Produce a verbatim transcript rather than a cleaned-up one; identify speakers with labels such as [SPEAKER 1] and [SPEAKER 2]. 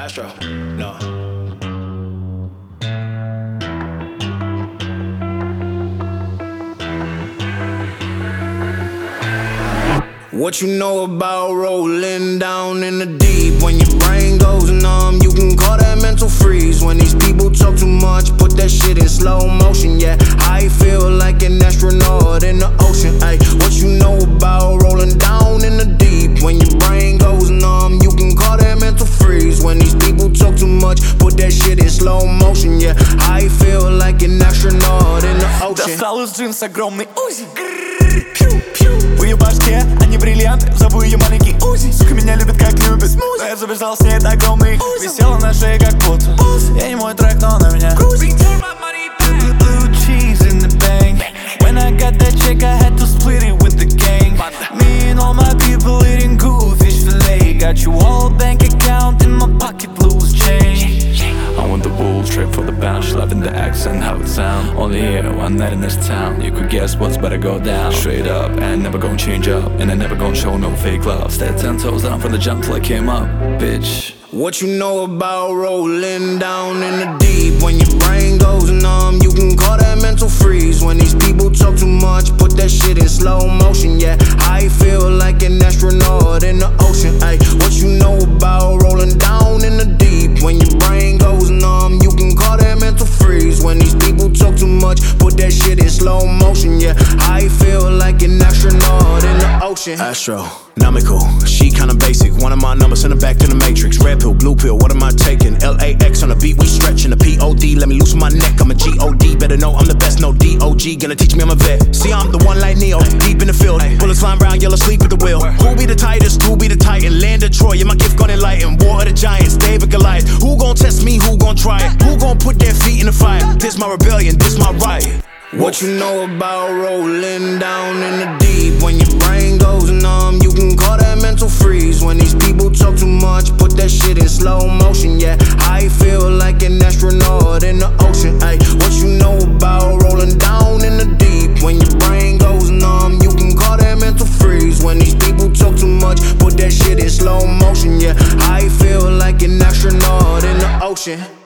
[SPEAKER 1] Astro, no. What you know about rolling down in the deep? When your brain goes numb, you can call that mental freeze. When these people talk too much, put that shit in slow motion. Yeah, I feel like an astronaut in the ocean. Ay, what you know about rolling down in the deep? When your brain goes numb, you can call that mental freeze. When these people talk too much, put that shit in slow motion. Yeah, I feel like an astronaut in the ocean.
[SPEAKER 2] Достал из джинс огромный узи. В ее башке, а не бриллианты. Зову ее маленький Узи. Сука меня любит, как любит смузи. Я забежал с ней, это огромный Узи. Висела на шее, как будто Я не мой трек, но на меня Blue cheese in the bank. When I got that check, I had to split it with the gang. Me and all my people eating goldfish fillet. Got you all bank account in my pocket, loose change. I want the bull straight for the bounce. Loving the accent, how it sound. Only here, one night in this town. You could guess what's better go down. Straight up, and never gonna change up. And I never gonna show no fake love. Stay ten toes down from the jump till I came up, bitch.
[SPEAKER 1] What you know about rolling down in the deep? When your brain goes numb, you can call that mental freeze. When these people talk too much, put that shit in slow motion. Yeah, I feel like an astronaut in the ocean. Ay, what you know about rolling down in the deep? When your brain goes numb, you can call that mental freeze. When these people talk too much, put that shit in slow motion. Yeah, I feel like an astronaut in the ocean.
[SPEAKER 3] Astronomical, she kinda basic. One of my numbers in the back to the matrix. Red pill, blue pill, what am I taking? L A X on the beat, we stretching the P O D. Let me loosen my neck, I'm a G O D. Better know I'm the best, no D O G. Gonna teach me I'm a vet. See, I'm the one like Neo, deep in the field. Bullets flying round, yellow sleep at the wheel. Who be the tightest, who be the titan? Land of Troy, yeah, my gift gonna enlighten. War of the giants, David Goliath. Who gon' test me, who gon' try it? Who gon' put their feet in the fire? This my rebellion, this my right.
[SPEAKER 1] What you know about rolling down in the deep? When your brain goes numb, you can call that mental freeze. When these people talk too much, put that shit in slow motion. Yeah, I feel like an astronaut in the ocean. Ay, what you know about rolling down in the deep? When your brain goes numb, you can call that mental freeze. When these people talk too much, put that shit in slow motion. Yeah, I feel like an astronaut in the ocean.